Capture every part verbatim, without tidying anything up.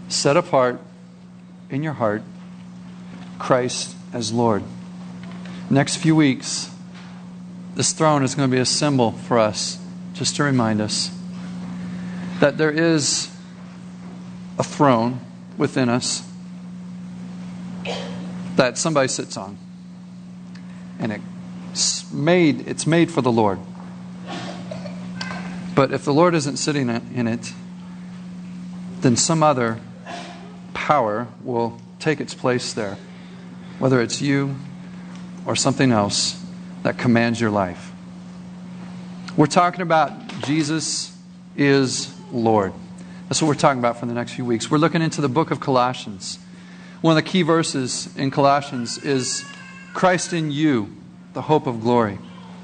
set apart in your heart Christ as Lord. Next few weeks, this throne is going to be a symbol for us, just to remind us that there is a throne within us that somebody sits on. And it's made, it's made for the Lord. But if the Lord isn't sitting in it, then some other power will take its place there. Whether it's you or something else that commands your life. We're talking about Jesus is Lord. That's what we're talking about for the next few weeks. We're looking into the book of Colossians. One of the key verses in Colossians is Christ in you, the hope of glory.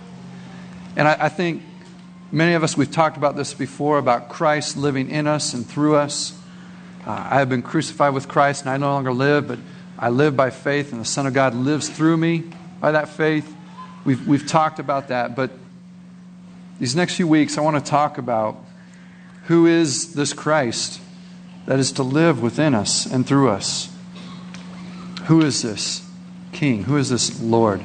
And I, I think many of us, we've talked about this before, about Christ living in us and through us. Uh, I have been crucified with Christ, and I no longer live, but I live by faith, and the Son of God lives through me by that faith. We've, we've talked about that, but these next few weeks I want to talk about who is this Christ that is to live within us and through us. Who is this King? Who is this Lord?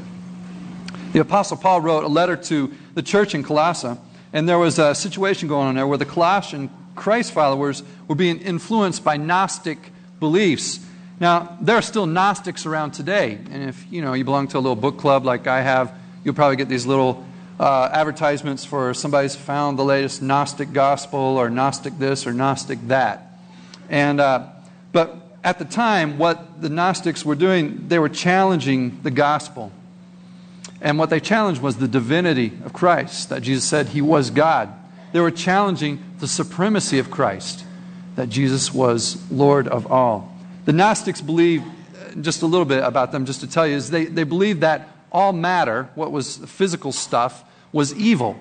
The Apostle Paul wrote a letter to the church in Colossae, and there was a situation going on there where the Colossian Christ followers were being influenced by Gnostic beliefs. Now, there are still Gnostics around today, and if you know you belong to a little book club like I have, you'll probably get these little uh, advertisements for somebody's found the latest Gnostic gospel or Gnostic this or Gnostic that. And uh, but at the time, what the Gnostics were doing, they were challenging the gospel. And what they challenged was the divinity of Christ, that Jesus said He was God. They were challenging the supremacy of Christ, that Jesus was Lord of all. The Gnostics believed, just a little bit about them, just to tell you, is they, they believed that all matter, what was physical stuff, was evil.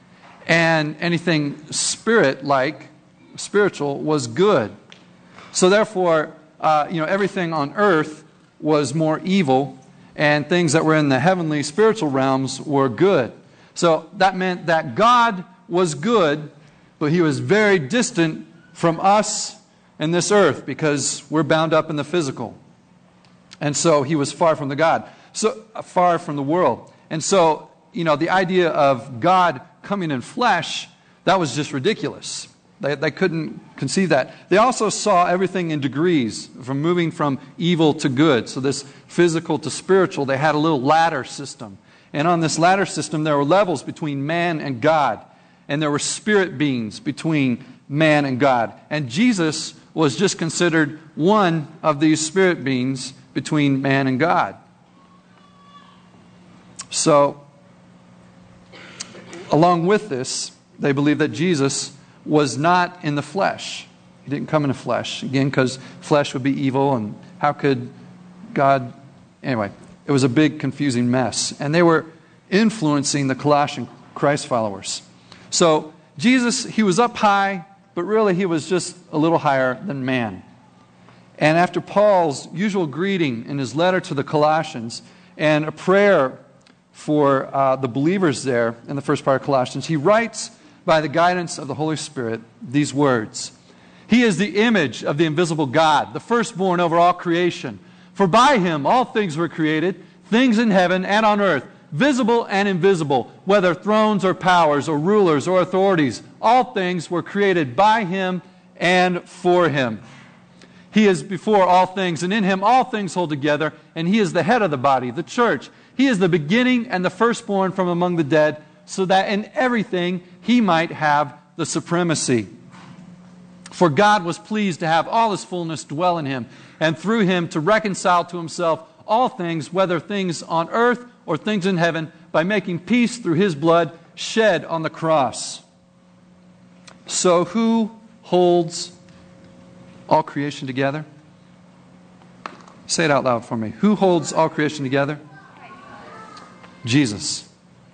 And anything spirit-like, spiritual, was good. So therefore, uh, you know, everything on earth was more evil, and things that were in the heavenly spiritual realms were good. So that meant that God was good, but He was very distant from us and this earth because we're bound up in the physical. And so He was far from the God, so uh, far from the world. And so, you know, the idea of God coming in flesh, that was just ridiculous. They, they couldn't conceive that. They also saw everything in degrees, from moving from evil to good. So this physical to spiritual, they had a little ladder system. And on this ladder system, there were levels between man and God. And there were spirit beings between man and God. And Jesus was just considered one of these spirit beings between man and God. So, along with this, they believed that Jesus was not in the flesh. He didn't come in the flesh. Again, because flesh would be evil, and how could God... Anyway, it was a big, confusing mess. And they were influencing the Colossian Christ followers. So, Jesus, He was up high, but really He was just a little higher than man. And after Paul's usual greeting in his letter to the Colossians, and a prayer for uh, the believers there in the first part of Colossians, he writes, by the guidance of the Holy Spirit, these words. He is the image of the invisible God, the firstborn over all creation. For by Him all things were created, things in heaven and on earth, visible and invisible, whether thrones or powers or rulers or authorities. All things were created by Him and for Him. He is before all things, and in Him all things hold together, and He is the head of the body, the church. He is the beginning and the firstborn from among the dead, so that in everything He might have the supremacy. For God was pleased to have all His fullness dwell in Him, and through Him to reconcile to Himself all things, whether things on earth or things in heaven, by making peace through His blood shed on the cross. So who holds all creation together? Say it out loud for me. Who holds all creation together? Jesus.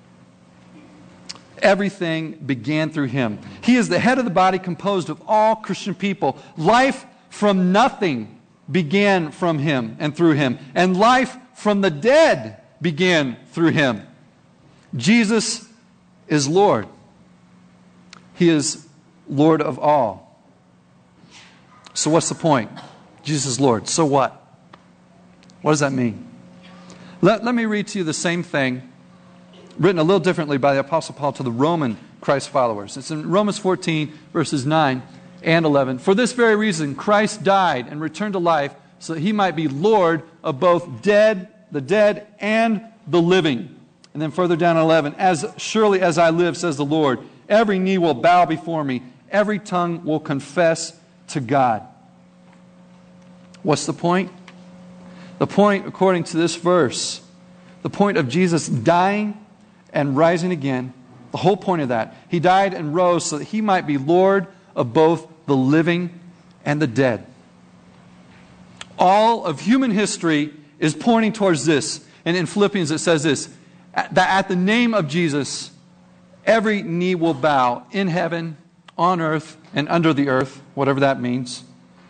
Everything began through Him. He is the head of the body, composed of all Christian people. Life from nothing began from Him and through Him. And life from the dead began through Him. Jesus is Lord. He is Lord of all. So what's the point? Jesus is Lord. So what? What does that mean? Let, let me read to you the same thing, written a little differently by the Apostle Paul to the Roman Christ followers. It's in Romans fourteen, verses nine and eleven. For this very reason, Christ died and returned to life so that he might be Lord of both dead, the dead and the living. And then further down in eleven, as surely as I live, says the Lord, every knee will bow before me, every tongue will confess to God. What's the point? The point, according to this verse, the point of Jesus dying and rising again, the whole point of that, he died and rose so that he might be Lord of both the living and the dead. All of human history is pointing towards this. And in Philippians it says this, that at the name of Jesus, every knee will bow in heaven, on earth, and under the earth, whatever that means,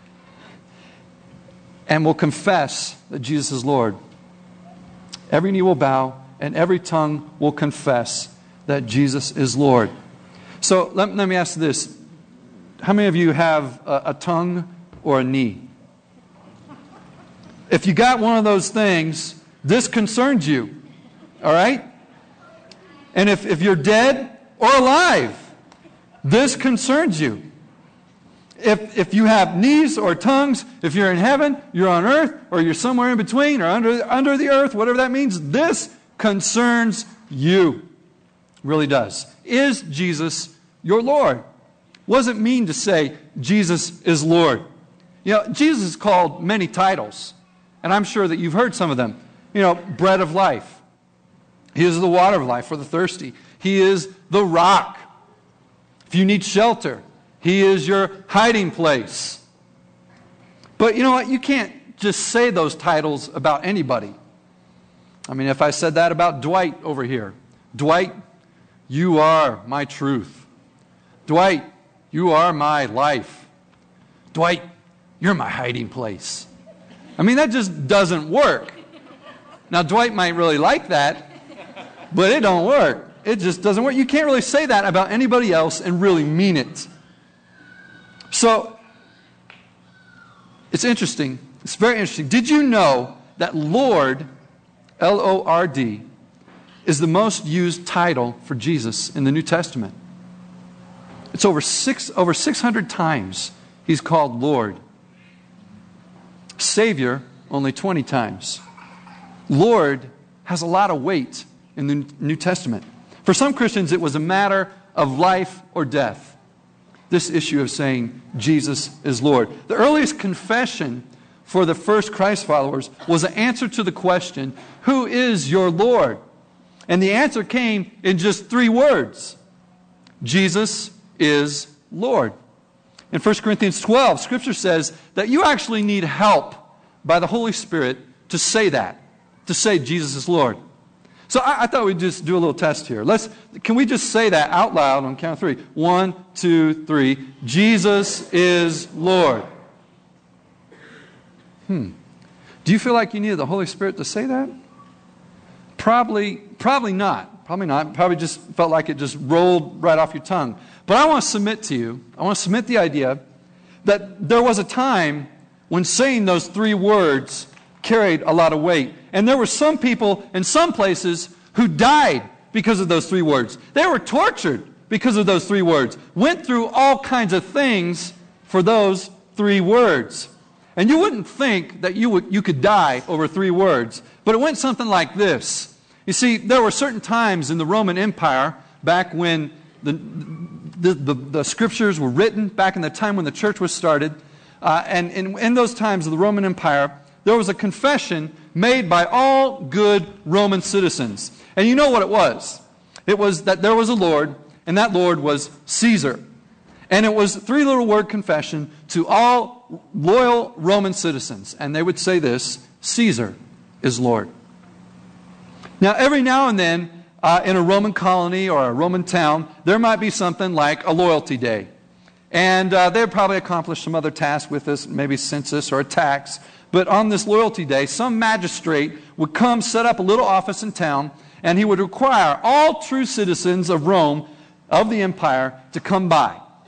and will confess that Jesus is Lord. Every knee will bow, and every tongue will confess that Jesus is Lord. So let, let me ask this. How many of you have a, a tongue or a knee? If you got one of those things, this concerns you. All right? And if, if you're dead or alive, this concerns you. If, if you have knees or tongues, if you're in heaven, you're on earth, or you're somewhere in between, or under, under the earth, whatever that means, this concerns you. It really does. Is Jesus your Lord? What does it mean to say Jesus is Lord? You know, Jesus is called many titles, and I'm sure that you've heard some of them. You know, bread of life. He is the water of life for the thirsty. He is the rock. If you need shelter, He is your hiding place. But you know what? You can't just say those titles about anybody. I mean, if I said that about Dwight over here. Dwight, you are my truth. Dwight, you are my life. Dwight, you're my hiding place. I mean, that just doesn't work. Now, Dwight might really like that, but it don't work. It just doesn't work. You can't really say that about anybody else and really mean it. So, it's interesting. It's very interesting. Did you know that Lord, L O R D, is the most used title for Jesus in the New Testament? It's over six over six hundred times He's called Lord. Savior, only twenty times. Lord has a lot of weight in the New Testament. For some Christians, it was a matter of life or death. This issue of saying Jesus is Lord. The earliest confession for the first Christ followers was an answer to the question, who is your Lord? And the answer came in just three words. Jesus is Lord. In First Corinthians twelve, Scripture says that you actually need help by the Holy Spirit to say that, to say Jesus is Lord. So I, I thought we'd just do a little test here. Let's, can we just say that out loud on count of three? One, two, three. Jesus is Lord. Hmm. Do you feel like you needed the Holy Spirit to say that? Probably, probably not. Probably not. Probably just felt like it just rolled right off your tongue. But I want to submit to you, I want to submit the idea that there was a time when saying those three words carried a lot of weight. And there were some people in some places who died because of those three words. They were tortured because of those three words. Went through all kinds of things for those three words. And you wouldn't think that you would, you could die over three words. But it went something like this. You see, there were certain times in the Roman Empire, back when the, the, the, the Scriptures were written, back in the time when the church was started, uh, and in, in those times of the Roman Empire, there was a confession made by all good Roman citizens. And you know what it was. It was that there was a Lord, and that Lord was Caesar. And it was a three little word confession to all loyal Roman citizens. And they would say this, Caesar is Lord. Now, every now and then, uh, in a Roman colony or a Roman town, there might be something like a loyalty day. And uh, they'd probably accomplish some other task with this, maybe census or a tax. But on this loyalty day, some magistrate would come set up a little office in town, and he would require all true citizens of Rome, of the empire, to come by.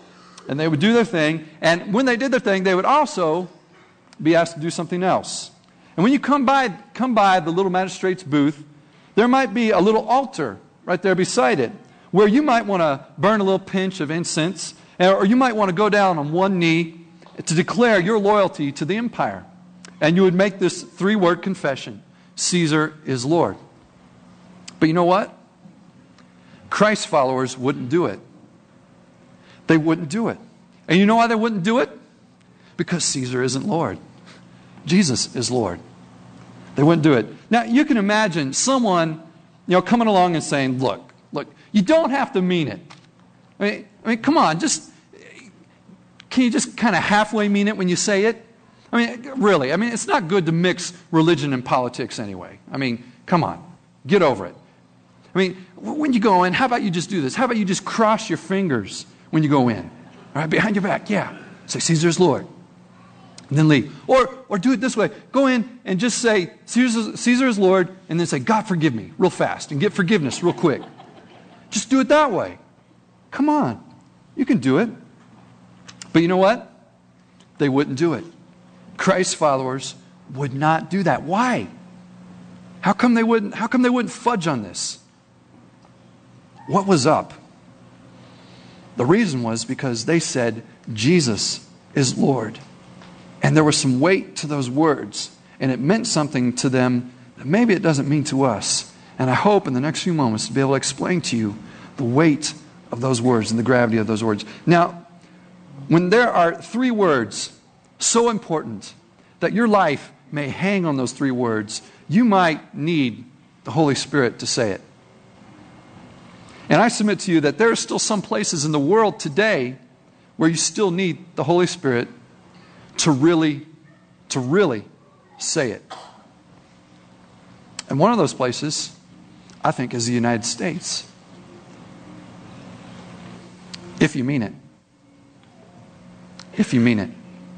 and they would do their thing. And when they did their thing, they would also be asked to do something else. And when you come by, come by the little magistrate's booth, there might be a little altar right there beside it, where you might want to burn a little pinch of incense, or you might want to go down on one knee to declare your loyalty to the empire. And you would make this three-word confession: Caesar is Lord. But you know what? Christ's followers wouldn't do it. They wouldn't do it. And you know why they wouldn't do it? Because Caesar isn't Lord. Jesus is Lord. They wouldn't do it. Now, you can imagine someone, you know, coming along and saying, look, look, you don't have to mean it. I mean, I mean, come on, just, can you just kind of halfway mean it when you say it? I mean, really, I mean, it's not good to mix religion and politics anyway. I mean, come on, get over it. I mean, when you go in, how about you just do this? How about you just cross your fingers when you go in? All right, behind your back, yeah. Say, Caesar's Lord. And then leave. Or or do it this way. Go in and just say, Caesar, Caesar is Lord, and then say, God forgive me, real fast, and get forgiveness real quick. Just do it that way. Come on. You can do it. But you know what? They wouldn't do it. Christ's followers would not do that. Why? How come they wouldn't, how come they wouldn't fudge on this? What was up? The reason was because they said, Jesus is Lord. And there was some weight to those words. And it meant something to them that maybe it doesn't mean to us. And I hope in the next few moments to be able to explain to you the weight of those words and the gravity of those words. Now, when there are three words so important that your life may hang on those three words, you might need the Holy Spirit to say it. And I submit to you that there are still some places in the world today where you still need the Holy Spirit to really, to really say it. And one of those places, I think, is the United States. If you mean it. If you mean it.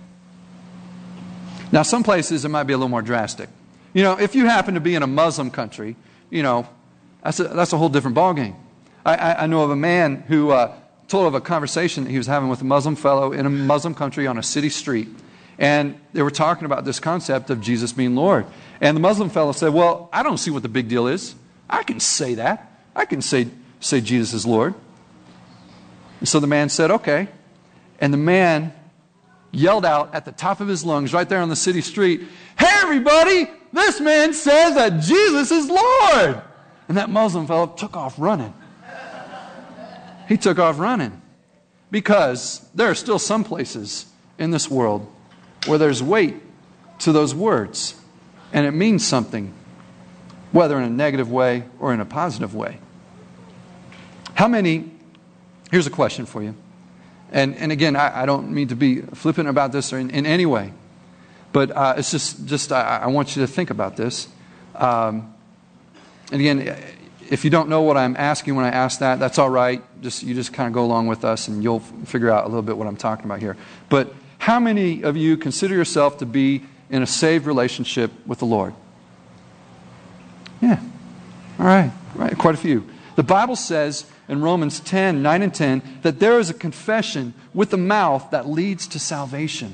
Now, some places it might be a little more drastic. You know, if you happen to be in a Muslim country, you know, that's a, that's a whole different ballgame. I, I, I know of a man who uh, told of a conversation that he was having with a Muslim fellow in a Muslim country on a city street. And they were talking about this concept of Jesus being Lord. And the Muslim fellow said, well, I don't see what the big deal is. I can say that. I can say, say Jesus is Lord. And so the man said, okay. And the man yelled out at the top of his lungs right there on the city street, hey everybody, this man says that Jesus is Lord. And that Muslim fellow took off running. He took off running. Because there are still some places in this world where there's weight to those words. And it means something, whether in a negative way or in a positive way. How many, here's a question for you. And, and again, I, I don't mean to be flippant about this or in, in any way. But uh, it's just, just I, I want you to think about this. Um, and again, if you don't know what I'm asking when I ask that, that's all right. Just you just kind of go along with us and you'll figure out a little bit what I'm talking about here. But how many of you consider yourself to be in a saved relationship with the Lord? Yeah. All right. All right. Quite a few. The Bible says in Romans ten, nine and ten, that there is a confession with the mouth that leads to salvation.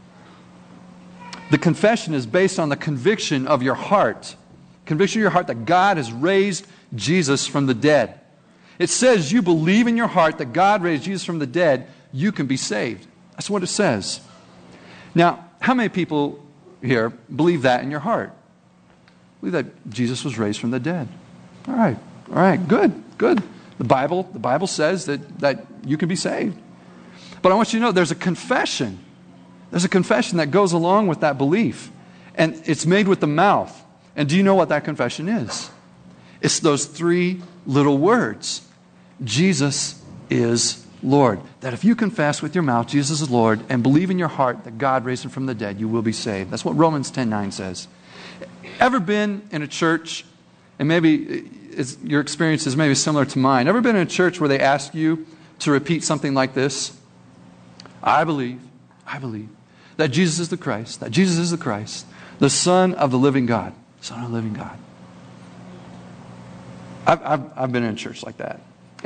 The confession is based on the conviction of your heart. Conviction of your heart that God has raised Jesus from the dead. It says you believe in your heart that God raised Jesus from the dead, you can be saved. That's what it says. Now, how many people here believe that in your heart? Believe that Jesus was raised from the dead. All right. All right. Good. Good. The Bible, the Bible says that, that you can be saved. But I want you to know there's a confession. There's a confession that goes along with that belief. And it's made with the mouth. And do you know what that confession is? It's those three little words. Jesus is Lord. That if you confess with your mouth Jesus is Lord and believe in your heart that God raised him from the dead, you will be saved. That's what Romans ten nine says. Ever been in a church, and maybe it's, your experience is maybe similar to mine. Ever been in a church where they ask you to repeat something like this? I believe, I believe that Jesus is the Christ, that Jesus is the Christ, the Son of the living God. Son of the living God. I've, I've, I've been in a church like that. And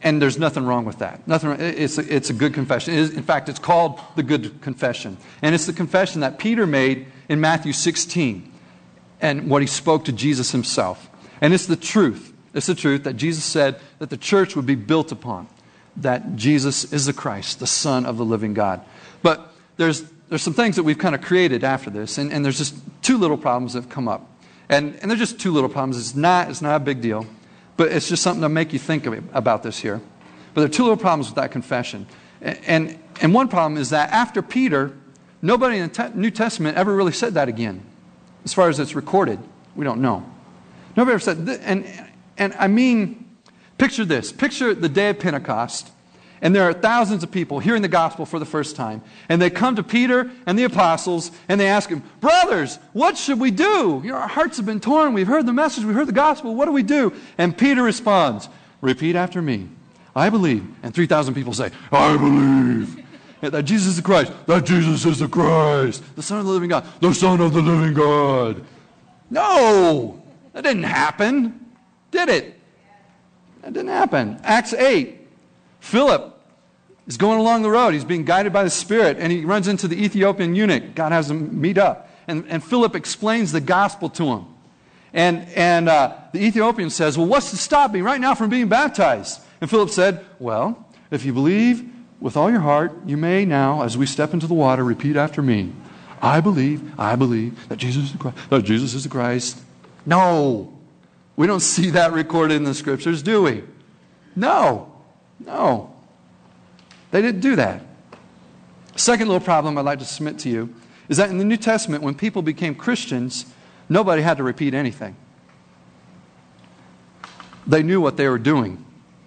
and there's nothing wrong with that. Nothing. It's a, it's a good confession. It is, in fact, it's called the good confession. And it's the confession that Peter made in Matthew sixteen and what he spoke to Jesus himself. And it's the truth. It's the truth that Jesus said that the church would be built upon, that Jesus is the Christ, the Son of the living God. But there's there's some things that we've kind of created after this, and, and there's just two little problems that have come up. And, and they're just two little problems. It's not, it's not a big deal, but it's just something to make you think of it, about this here. But there are two little problems with that confession. And, and, and one problem is that after Peter, nobody in the te- New Testament ever really said that again. As far as it's recorded, we don't know. Nobody ever said, th- and, and I mean, picture this. Picture the day of Pentecost, and there are thousands of people hearing the gospel for the first time. And they come to Peter and the apostles, and they ask him, brothers, what should we do? You know, our hearts have been torn. We've heard the message. We've heard the gospel. What do we do? And Peter responds, repeat after me. I believe. And three thousand people say, I believe. That Jesus is the Christ. That Jesus is the Christ. The Son of the living God. The Son of the living God. No, that didn't happen. Did it? That didn't happen. Acts eight. Philip is going along the road. He's being guided by the Spirit, and he runs into the Ethiopian eunuch. God has him meet up. And, and Philip explains the gospel to him. And, and uh, the Ethiopian says, well, what's to stop me right now from being baptized? And Philip said, well, if you believe with all your heart, you may now, as we step into the water, repeat after me. I believe, I believe that Jesus is the Christ. That Jesus is the Christ. No. We don't see that recorded in the Scriptures, do we? No. No. They didn't do that. Second little problem I'd like to submit to you is that in the New Testament, when people became Christians, nobody had to repeat anything. They knew what they were doing.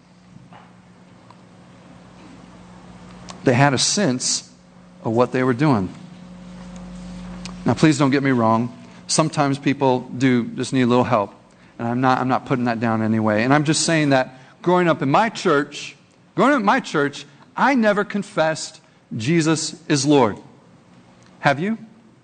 They had a sense of what they were doing. Now, please don't get me wrong. Sometimes people do just need a little help. And I'm not, I'm not putting that down in any way. And I'm just saying that growing up in my church, growing up in my church, I never confessed Jesus is Lord. Have you?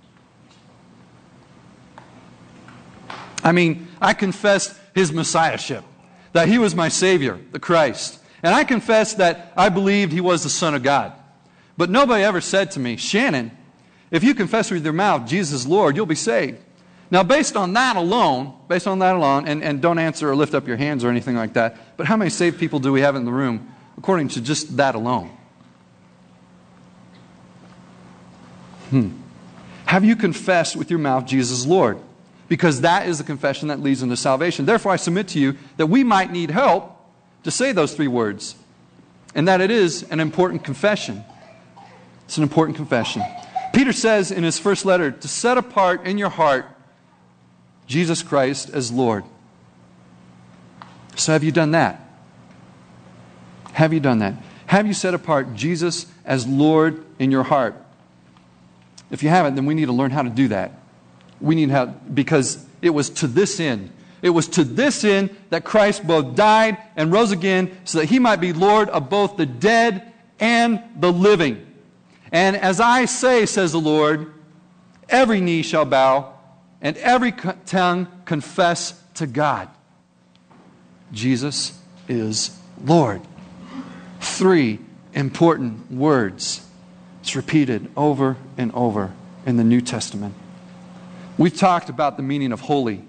I mean, I confessed His Messiahship, that He was my Savior, the Christ. And I confessed that I believed He was the Son of God. But nobody ever said to me, Shannon, if you confess with your mouth Jesus is Lord, you'll be saved. Now, based on that alone, based on that alone, and, and don't answer or lift up your hands or anything like that, but how many saved people do we have in the room according to just that alone? Hmm. Have you confessed with your mouth Jesus is Lord? Because that is the confession that leads into salvation. Therefore, I submit to you that we might need help to say those three words, and that it is an important confession. It's an important confession. Peter says in his first letter to set apart in your heart Jesus Christ as Lord. So have you done that? Have you done that? Have you set apart Jesus as Lord in your heart? If you haven't, then we need to learn how to do that. We need how, because it was to this end. It was to this end that Christ both died and rose again so that He might be Lord of both the dead and the living. And as I say, says the Lord, every knee shall bow and every tongue confess to God. Jesus is Lord. Three important words. It's repeated over and over in the New Testament. We've talked about the meaning of holy.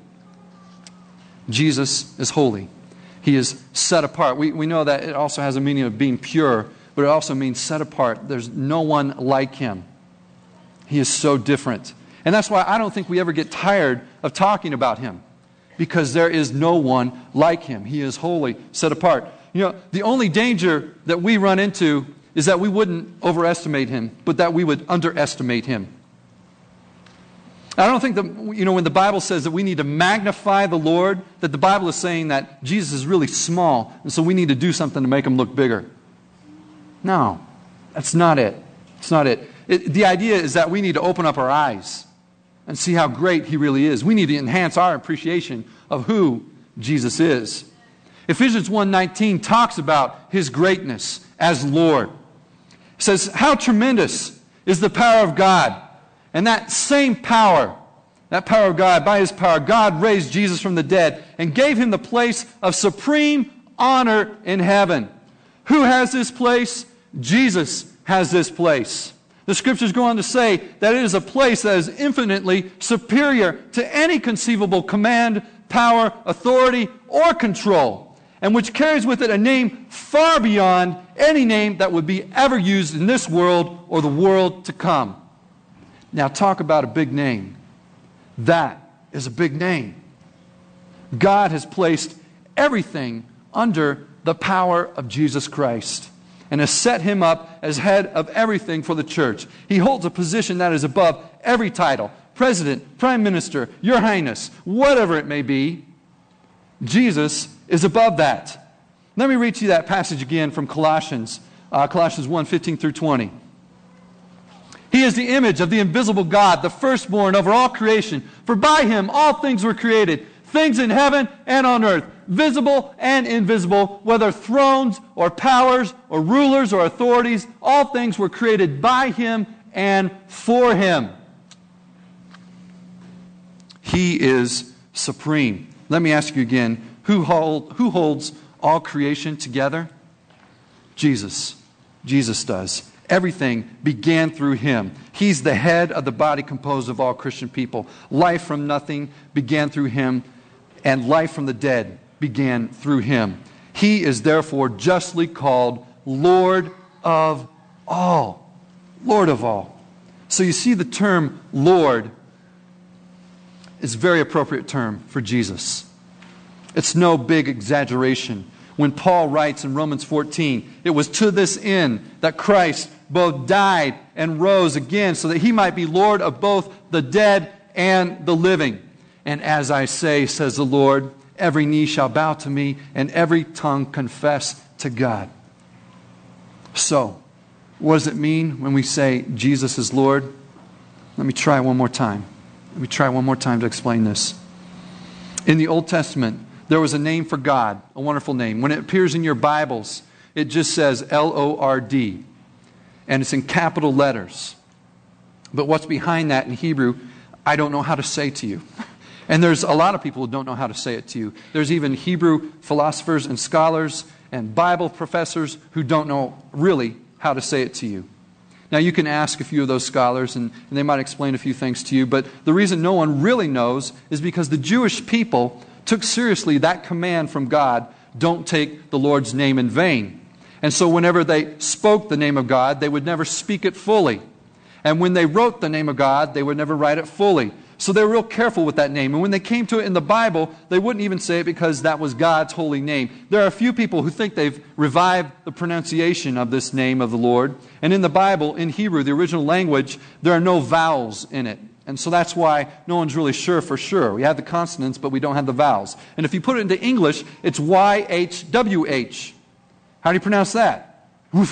Jesus is holy. He is set apart. We, we know that it also has a meaning of being pure, but it also means set apart. There's no one like Him. He is so different. And that's why I don't think we ever get tired of talking about Him, because there is no one like Him. He is holy, set apart. You know, the only danger that we run into is that we wouldn't overestimate Him, but that we would underestimate Him. I don't think that, you know, when the Bible says that we need to magnify the Lord, that the Bible is saying that Jesus is really small, and so we need to do something to make Him look bigger. No, that's not it. It's not it. it. The idea is that we need to open up our eyes and see how great He really is. We need to enhance our appreciation of who Jesus is. Ephesians one nineteen talks about His greatness as Lord. It says, how tremendous is the power of God. And that same power, that power of God, by His power, God raised Jesus from the dead and gave Him the place of supreme honor in heaven. Who has this place? Jesus has this place. The Scriptures go on to say that it is a place that is infinitely superior to any conceivable command, power, authority, or control, and which carries with it a name far beyond any name that would be ever used in this world or the world to come. Now talk about a big name. That is a big name. God has placed everything under the power of Jesus Christ and has set Him up as head of everything for the church. He holds a position that is above every title. President, Prime Minister, Your Highness, whatever it may be. Jesus is above that. Let me read to you that passage again from Colossians, uh, Colossians one, fifteen through twenty. He is the image of the invisible God, the firstborn over all creation. For by Him all things were created, things in heaven and on earth, visible and invisible, whether thrones or powers or rulers or authorities, all things were created by Him and for Him. He is supreme. Let me ask you again, who, hold, who holds all creation together? Jesus. Jesus does. Everything began through Him. He's the head of the body composed of all Christian people. Life from nothing began through Him, and life from the dead began through Him. He is therefore justly called Lord of all. Lord of all. So you see, the term Lord is a very appropriate term for Jesus. It's no big exaggeration. When Paul writes in Romans fourteen, it was to this end that Christ both died and rose again, so that He might be Lord of both the dead and the living. And as I say, says the Lord, every knee shall bow to me, and every tongue confess to God. So, what does it mean when we say Jesus is Lord? Let me try one more time. Let me try one more time to explain this. In the Old Testament, there was a name for God, a wonderful name. When it appears in your Bibles, it just says L O R D. And it's in capital letters. But what's behind that in Hebrew, I don't know how to say to you. And there's a lot of people who don't know how to say it to you. There's even Hebrew philosophers and scholars and Bible professors who don't know really how to say it to you. Now you can ask a few of those scholars and, and they might explain a few things to you. But the reason no one really knows is because the Jewish people took seriously that command from God, don't take the Lord's name in vain. And so whenever they spoke the name of God, they would never speak it fully. And when they wrote the name of God, they would never write it fully. So they were real careful with that name. And when they came to it in the Bible, they wouldn't even say it because that was God's holy name. There are a few people who think they've revived the pronunciation of this name of the Lord. And in the Bible, in Hebrew, the original language, there are no vowels in it. And so that's why no one's really sure for sure. We have the consonants, but we don't have the vowels. And if you put it into English, it's Y H W H. How do you pronounce that?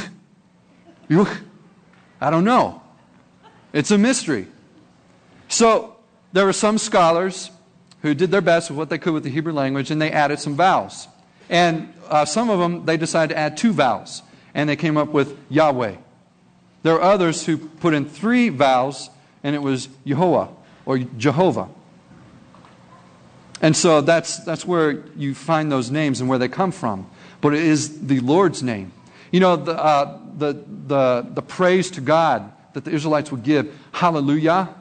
I don't know. It's a mystery. So there were some scholars who did their best with what they could with the Hebrew language, and they added some vowels. And uh, some of them, they decided to add two vowels, and they came up with Yahweh. There are others who put in three vowels, and it was Yehovah or Jehovah. And so that's that's where you find those names and where they come from. But it is the Lord's name. You know, the uh, the the the praise to God that the Israelites would give, hallelujah.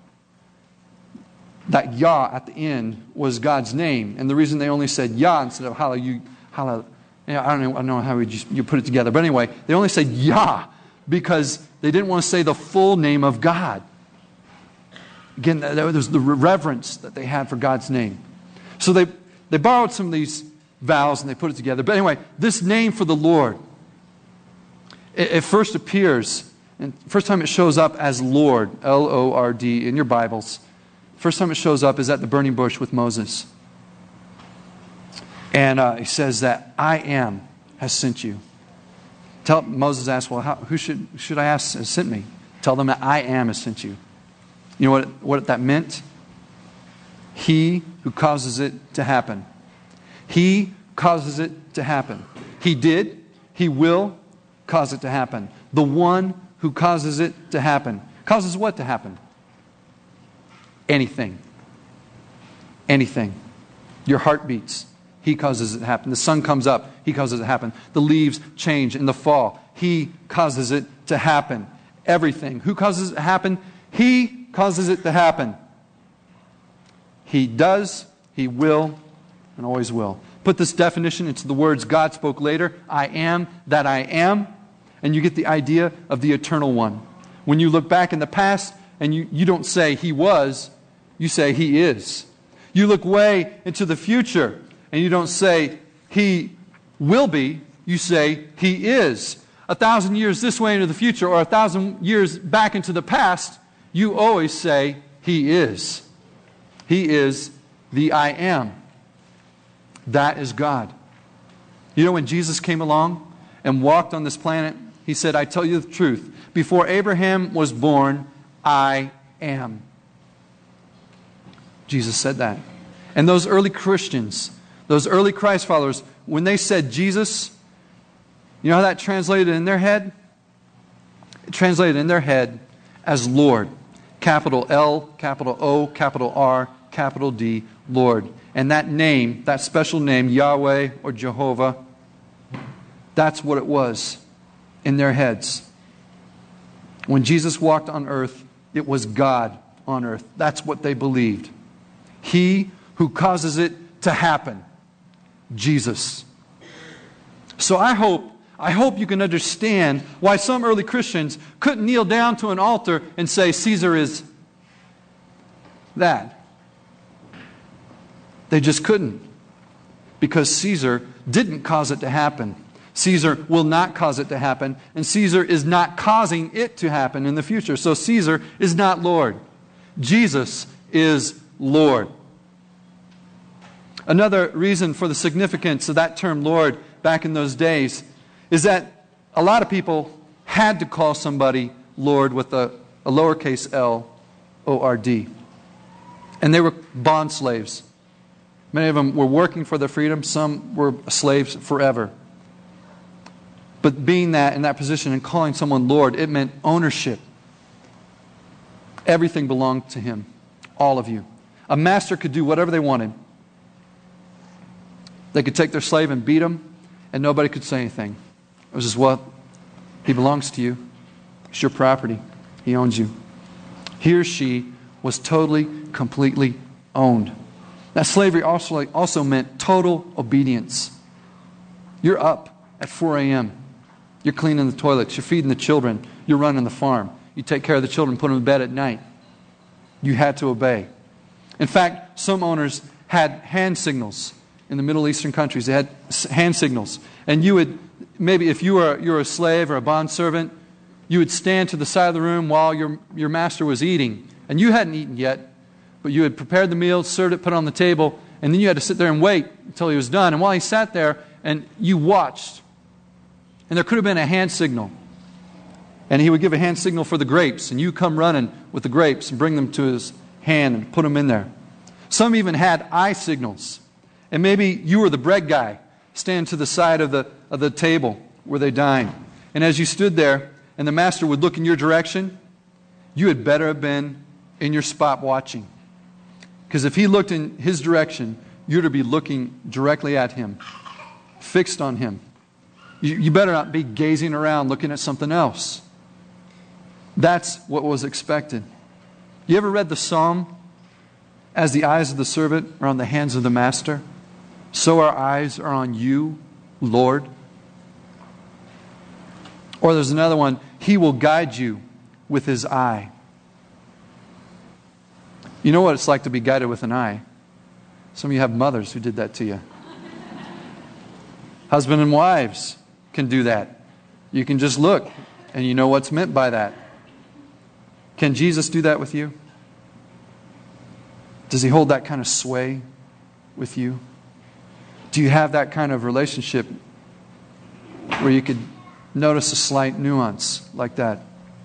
That Yah at the end was God's name, and the reason they only said Yah instead of hallelujah, hallelujah. I don't know, I don't know how you you put it together, but anyway, they only said Yah because they didn't want to say the full name of God. Again, there was the reverence that they had for God's name. So they, they borrowed some of these vows and they put it together. But anyway, this name for the Lord, it, it first appears, and first time it shows up as Lord, L O R D, in your Bibles. First time it shows up is at the burning bush with Moses. And uh, he says that I am has sent you. Tell, Moses asked, well, how, who should, should I ask has sent me? Tell them that I am has sent you. You know what, what that meant? He who causes it to happen. He causes it to happen. He did. He will cause it to happen. The one who causes it to happen. Causes what to happen? Anything. Anything. Your heart beats. He causes it to happen. The sun comes up. He causes it to happen. The leaves change in the fall. He causes it to happen. Everything. Who causes it to happen? He causes it to happen. He does, He will, and always will. Put this definition into the words God spoke later. I am that I am. And you get the idea of the eternal one. When you look back in the past and you, you don't say He was, you say He is. You look way into the future and you don't say He will be, you say He is. A thousand years this way into the future or a thousand years back into the past, you always say He is. He is the I am. That is God. You know, when Jesus came along and walked on this planet, He said, I tell you the truth. Before Abraham was born, I am. Jesus said that. And those early Christians, those early Christ followers, when they said Jesus, you know how that translated in their head? It translated in their head as Lord. Capital L, capital O, capital R, capital D, Lord. And that name, that special name, Yahweh or Jehovah, that's what it was in their heads. When Jesus walked on earth, it was God on earth. That's what they believed. He who causes it to happen. Jesus. So I hope, I hope you can understand why some early Christians couldn't kneel down to an altar and say, Caesar is that. They just couldn't. Because Caesar didn't cause it to happen. Caesar will not cause it to happen. And Caesar is not causing it to happen in the future. So Caesar is not Lord. Jesus is Lord. Another reason for the significance of that term Lord back in those days is that a lot of people had to call somebody Lord with a, a lowercase L, O R D. And they were bond slaves. Many of them were working for their freedom. Some were slaves forever. But being that in that position and calling someone Lord, it meant ownership. Everything belonged to Him. All of you. A master could do whatever they wanted. They could take their slave and beat him, and nobody could say anything. It was just, well, he belongs to you. It's your property. He owns you. He or she was totally, completely owned. That slavery also, also meant total obedience. You're up at four a.m. You're cleaning the toilets. You're feeding the children. You're running the farm. You take care of the children, put them to bed at night. You had to obey. In fact, some owners had hand signals. In the Middle Eastern countries, they had hand signals. And you would, maybe if you were, you were a slave or a bondservant, you would stand to the side of the room while your, your master was eating. And you hadn't eaten yet, but you had prepared the meal, served it, put it on the table, and then you had to sit there and wait until he was done. And while he sat there, and you watched, and there could have been a hand signal. And he would give a hand signal for the grapes, and you come running with the grapes and bring them to his hand and put them in there. Some even had eye signals. And maybe you were the bread guy, standing to the side of the, of the table where they dined. And as you stood there, and the master would look in your direction, you had better have been in your spot watching. Because if he looked in his direction, you're to be looking directly at him, fixed on him. You, you better not be gazing around looking at something else. That's what was expected. You ever read the psalm, as the eyes of the servant are on the hands of the master, so our eyes are on you, Lord. Or there's another one, He will guide you with His eye. You know what it's like to be guided with an eye. Some of you have mothers who did that to you. Husband and wives can do that. You can just look and you know what's meant by that. Can Jesus do that with you? Does He hold that kind of sway with you? Do you have that kind of relationship where you could notice a slight nuance like that?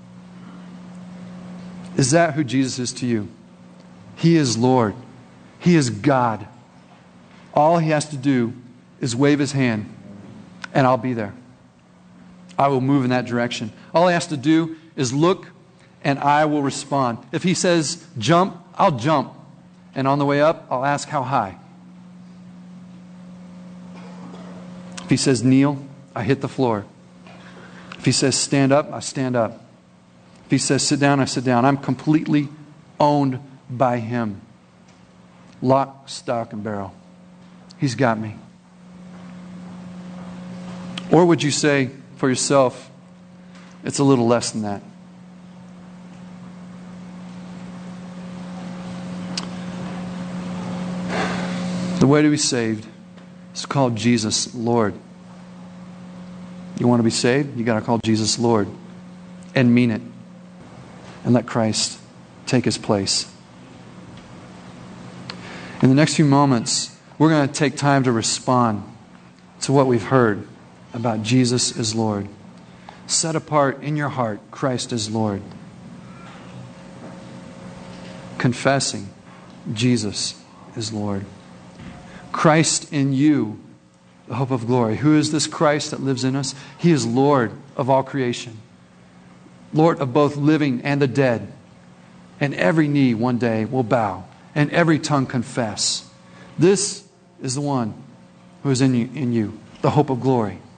Is that who Jesus is to you? He is Lord. He is God. All He has to do is wave His hand, and I'll be there. I will move in that direction. All He has to do is look, and I will respond. If He says jump, I'll jump. And on the way up, I'll ask how high. If He says kneel, I hit the floor. If He says stand up, I stand up. If He says sit down, I sit down. I'm completely owned by Him. Lock, stock, and barrel. He's got me. Or would you say for yourself, it's a little less than that? The way to be saved is called Jesus Lord. You want to be saved? You got to call Jesus Lord and mean it, and let Christ take His place. In the next few moments, we're going to take time to respond to what we've heard about Jesus is Lord. Set apart in your heart, Christ is Lord. Confessing Jesus is Lord. Christ in you, the hope of glory. Who is this Christ that lives in us? He is Lord of all creation. Lord of both living and the dead. And every knee one day will bow, and every tongue confess. This is the one who is in you, in you, the hope of glory.